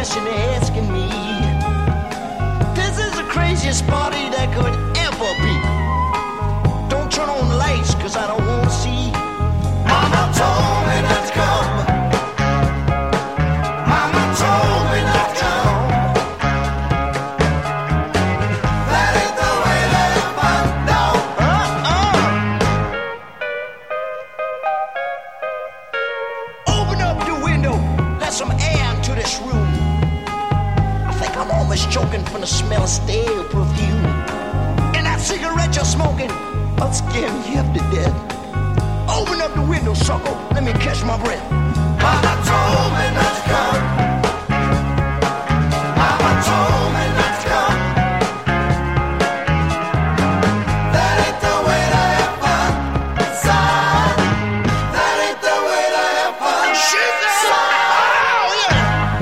question they're asking me. This is the craziest party that could ever be. Don't turn on the lights, cause I don't wanna see. Mama told me not to come. Mama told me not to come. That ain't the way to have fun, no. Open up your window, let some air into this room. I think I'm almost choking from the smell of stale perfume. And that cigarette you're smoking, I'll scare me half to death. Open up the window, sucker, let me catch my breath. Mama told me not to come. Mama told me not to come. That ain't the way to have fun, son. That ain't the way to have fun. Shit, son. Oh, yeah.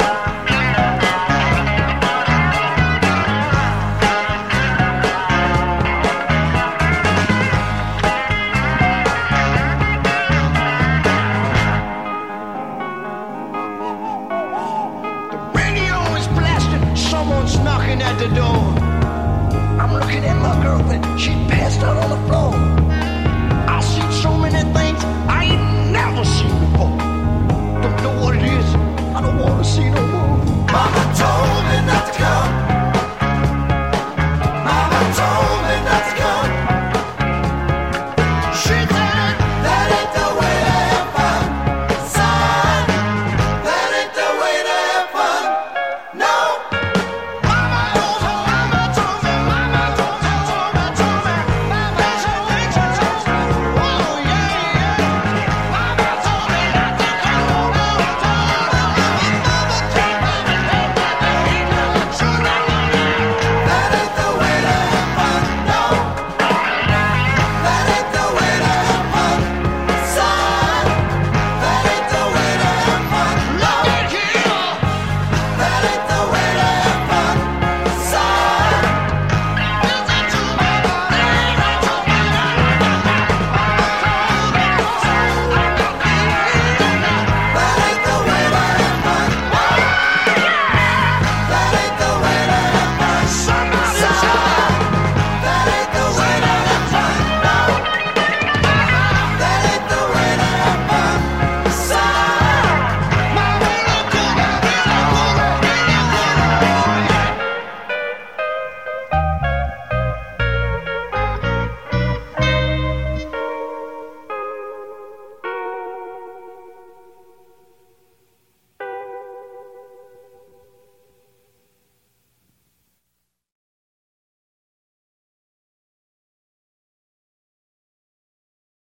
Someone's knocking at the door. I'm looking at my girlfriend, she passed out on the floor. I've seen so many things I ain't never seen before. Don't know what it is, I don't want to see